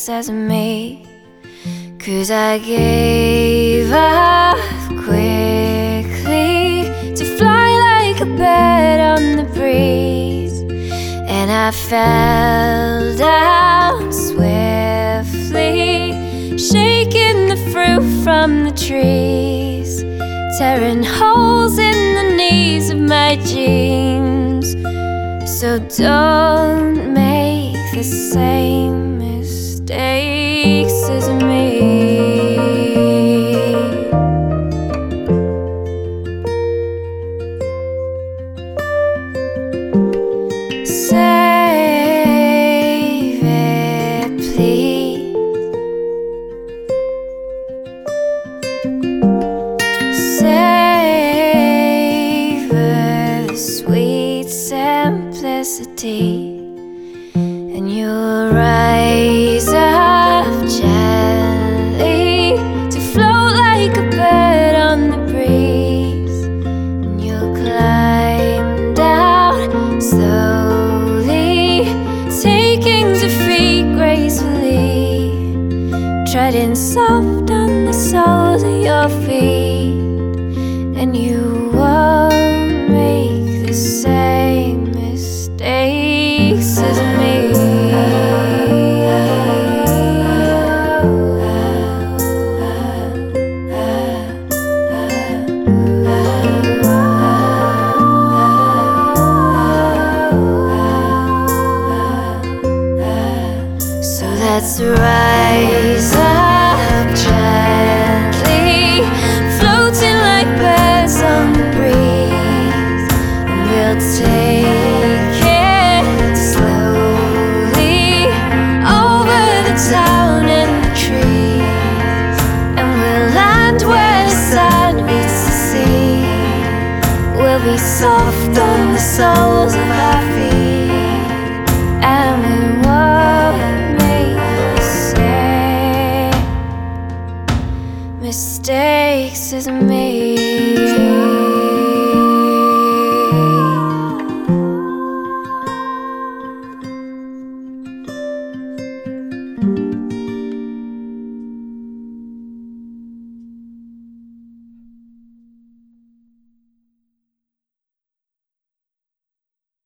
mistakes as me, 'cause I gave up quickly to fly like a bird on the breeze, and I fell down swiftly, shaking the fruit from the trees, tearing holes in the knees of my jeans. So don't make the same mistakes as me. Save it, please. Savor the sweet simplicity, and you'll rise up gently to float like a bird on the breeze, and you'll climb down slowly, taking defeat gracefully, treading soft on the soles of your feet, and you won't make the same mistakes as me. So let's rise up gently, floating like birds on the breeze, and we'll take it slowly over the town and the trees, and we'll land where the sun meets the sea. We'll be soft on the soles of our feet, and we won't make the same mistakes as me.